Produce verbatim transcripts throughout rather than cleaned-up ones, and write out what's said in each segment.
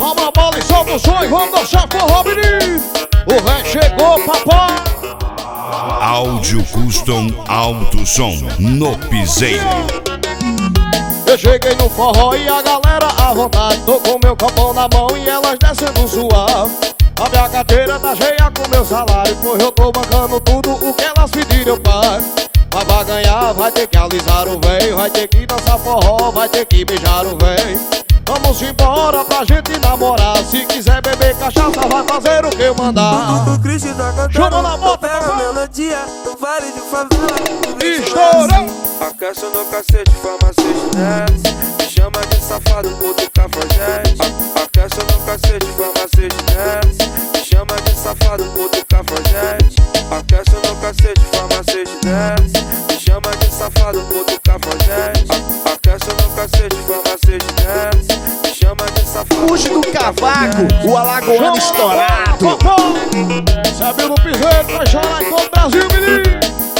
Toma a bola e solta o som e vamos dançar forró, menino. O véi chegou, papai. Áudio Custom Alto Som no Piseiro. Eu cheguei no forró e a galera à vontade. Tô com meu copão na mão e elas descendo suave. A minha carteira tá cheia com meu salário, pois eu tô bancando tudo o que elas pediram eu pago. Mas pra ganhar vai ter que alisar o véi, vai ter que dançar forró, vai ter que beijar o véi. Vamos embora pra gente namorar. Se quiser beber cachaça, vai fazer o que eu mandar. O Cristo tá cantando, chama na moto, pega a melodia no vale de favela. Estourou! Aquece no cacete, farmacêutico desce. Me chama de safado, puto cafajeste. Aquece no cacete, farmacêutico desce. Me chama de safado, puto cafajeste. Aquece no cacete, farmacêutico desce. Me chama de safado, puto cafajeste. Aquece no cacete, farmacêutico desce. Me chama de safado. Puxe do cavaco, o alagoano estourado. Sabe no piseiro, vai chorar em todo o Brasil, menino.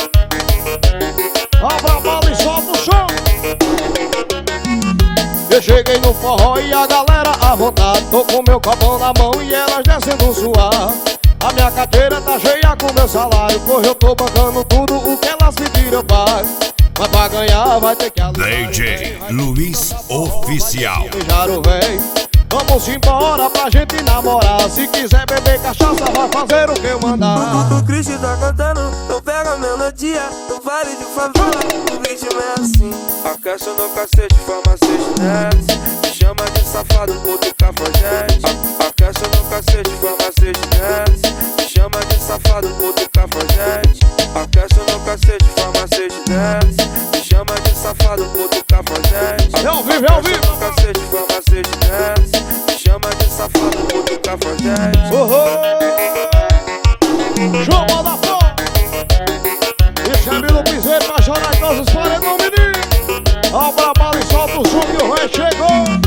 Abra a bola e solta o som. Eu cheguei no forró e a galera à vontade. Tô com meu copão na mão e elas descendo suave. A minha carteira tá cheia com meu salário, pois eu tô bancando tudo o que elas pediram eu pago. Mas pra ganhar vai ter que alisar. D J Luiz Oficial. Beijar o véi. Vamos embora pra gente namorar. Se quiser beber cachaça, vai fazer o que eu mandar. O Cristo tá cantando, eu pego a melodia no vale de favela. O ritmo é assim. Aquece no cacete, farmacêutico desce. Me chama de safado, puto cafajeste. Aquece no cacete, farmacêutico desce. Me chama de safado, puto cafajeste. Aquece no cacete, farmacêutico desce. Me chama de safado, puto cafajeste. É ao vivo, é ao vivo. No cacete, farmacêutico desce. Me chama de safado, puto cafajeste. Uhum. Chama da porra. Esse é Milo Piseiro, vai chorar em todos os paredões, menino. Abra a bala e solta o som que o rei chegou.